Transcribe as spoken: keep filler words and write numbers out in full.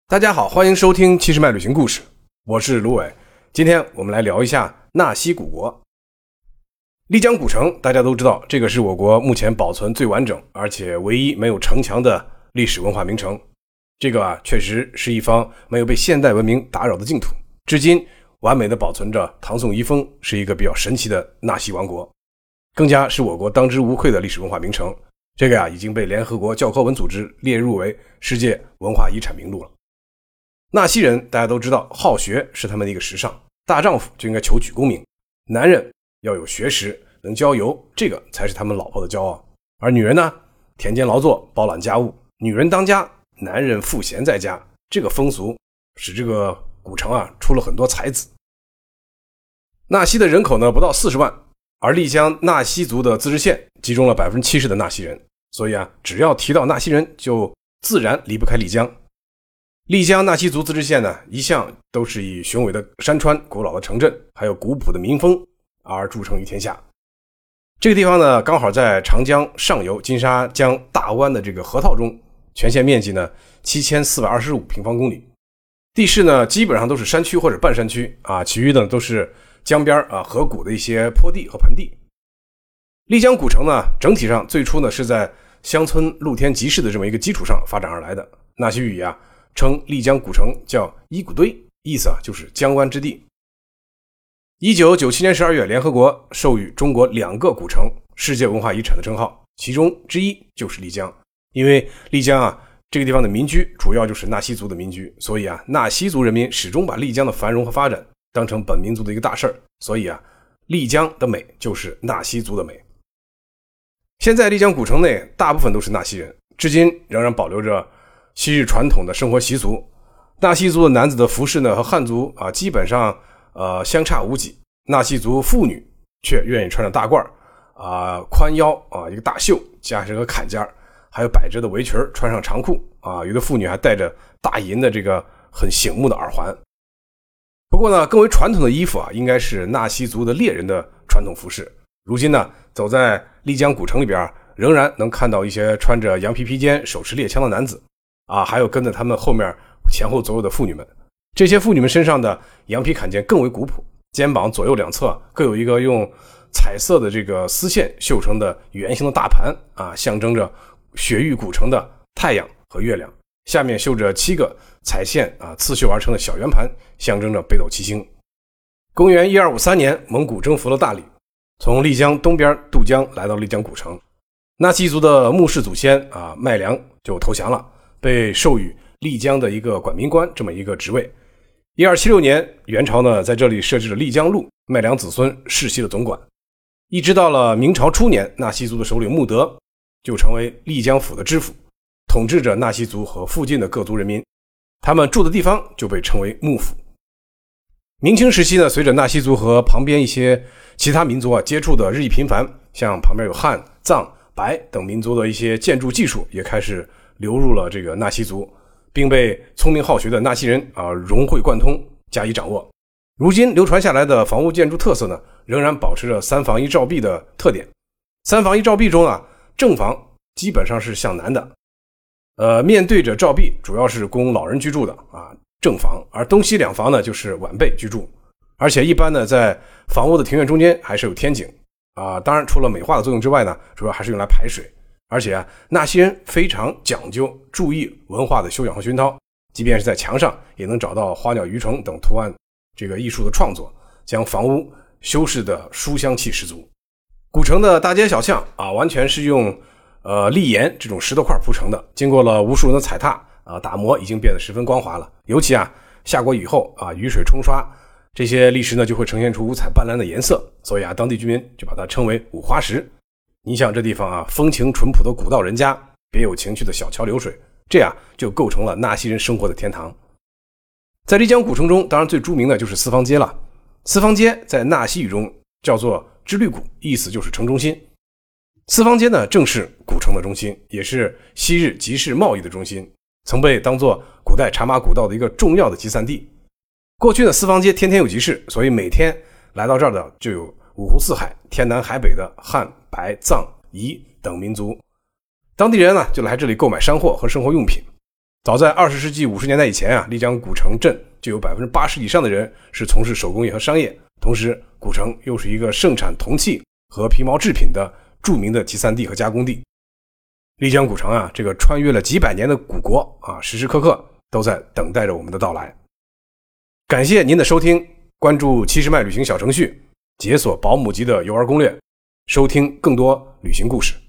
大家好，欢迎收听七十迈旅行故事，我是卢伟。今天我们来聊一下纳西古国。丽江古城大家都知道，这个是我国目前保存最完整而且唯一没有城墙的历史文化名城。这个啊，确实是一方没有被现代文明打扰的净土，至今完美的保存着唐宋遗风，是一个比较神奇的纳西王国，更加是我国当之无愧的历史文化名城。这个啊，已经被联合国教科文组织列入为世界文化遗产名录了。纳西人大家都知道，好学是他们的一个时尚，大丈夫就应该求取功名，男人要有学识，能交游，这个才是他们老婆的骄傲。而女人呢，田间劳作，包揽家务，女人当家，男人赋闲在家，这个风俗使这个古城啊出了很多才子。纳西的人口呢不到四十万，而丽江纳西族的自治县集中了 百分之七十 的纳西人，所以啊，只要提到纳西人，就自然离不开丽江。丽江纳西族自治县呢，一向都是以雄伟的山川、古老的城镇，还有古朴的民风而著称于天下。这个地方呢，刚好在长江上游金沙江大湾的这个河套中，全县面积呢七千四百二十五平方公里，地势呢基本上都是山区或者半山区啊，其余的都是江边啊河谷的一些坡地和盆地。丽江古城呢，整体上最初呢是在乡村露天集市的这么一个基础上发展而来的。纳西语啊称丽江古城叫伊古堆，意思啊就是江湾之地。一九九七年十二月，联合国授予中国两个古城世界文化遗产的称号，其中之一就是丽江。因为丽江啊这个地方的民居主要就是纳西族的民居，所以啊纳西族人民始终把丽江的繁荣和发展当成本民族的一个大事儿，所以啊丽江的美就是纳西族的美。现在丽江古城内大部分都是纳西人，至今仍然保留着昔日传统的生活习俗。纳西族的男子的服饰呢和汉族啊基本上呃相差无几，纳西族妇女却愿意穿着大褂啊、呃、宽腰啊一个大袖，加上个坎肩，还有百褶的围裙，穿上长裤啊，有的妇女还戴着大银的这个很醒目的耳环。不过呢，更为传统的衣服啊应该是纳西族的猎人的传统服饰。如今呢，走在丽江古城里边，仍然能看到一些穿着羊皮披肩手持猎枪的男子啊，还有跟着他们后面前后左右的妇女们。这些妇女们身上的羊皮坎肩更为古朴，肩膀左右两侧各有一个用彩色的这个丝线绣成的圆形的大盘啊，象征着雪域古城的太阳和月亮，下面绣着七个彩线啊刺绣而成的小圆盘，象征着北斗七星。公元一二五三年，蒙古征服了大理，从丽江东边渡江来到丽江古城。纳西族的穆氏祖先啊麦良就投降了，被授予丽江的一个管民官这么一个职位。一二七六年，元朝呢在这里设置了丽江路，麦良子孙世袭了总管。一直到了明朝初年，纳西族的首领穆德就成为丽江府的知府，统治着纳西族和附近的各族人民，他们住的地方就被称为穆府。明清时期呢，随着纳西族和旁边一些其他民族啊接触的日益频繁，像旁边有汉、藏、白等民族的一些建筑技术也开始流入了这个纳西族，并被聪明好学的纳西人啊融会贯通，加以掌握。如今流传下来的房屋建筑特色呢，仍然保持着三房一照壁的特点。三房一照壁中啊，正房基本上是向南的，呃，面对着照壁，主要是供老人居住的啊正房，而东西两房呢就是晚辈居住。而且一般呢，在房屋的庭院中间还是有天井啊，当然除了美化的作用之外呢，主要还是用来排水。而且啊，纳西人非常讲究注意文化的修养和熏陶，即便是在墙上也能找到花鸟鱼虫等图案这个艺术的创作，将房屋修饰的书香气十足。古城的大街小巷啊，完全是用呃砾岩这种石头块铺成的，经过了无数人的踩踏啊打磨，已经变得十分光滑了。尤其啊下过雨后啊，雨水冲刷，这些砾石呢就会呈现出五彩斑斓的颜色，所以啊当地居民就把它称为五花石。你想这地方啊，风情淳朴的古道人家，别有情趣的小桥流水，这样就构成了纳西人生活的天堂。在丽江古城中，当然最著名的就是四方街了。四方街在纳西语中叫做支律谷，意思就是城中心。四方街呢，正是古城的中心，也是昔日集市贸易的中心，曾被当作古代茶马古道的一个重要的集散地。过去的四方街天天有集市，所以每天来到这儿的就有五湖四海、天南海北的汉、白、藏、彝等民族。当地人呢就来这里购买山货和生活用品。 早在二十世纪五十年代以前啊，丽江古城镇就有 百分之八十 以上的人是从事手工业和商业，同时古城又是一个盛产铜器和皮毛制品的著名的集散地和加工地。丽江古城啊，这个穿越了几百年的古国啊，时时刻刻都在等待着我们的到来。感谢您的收听，关注七十迈旅行小程序，解锁保姆级的游玩攻略，收听更多旅行故事。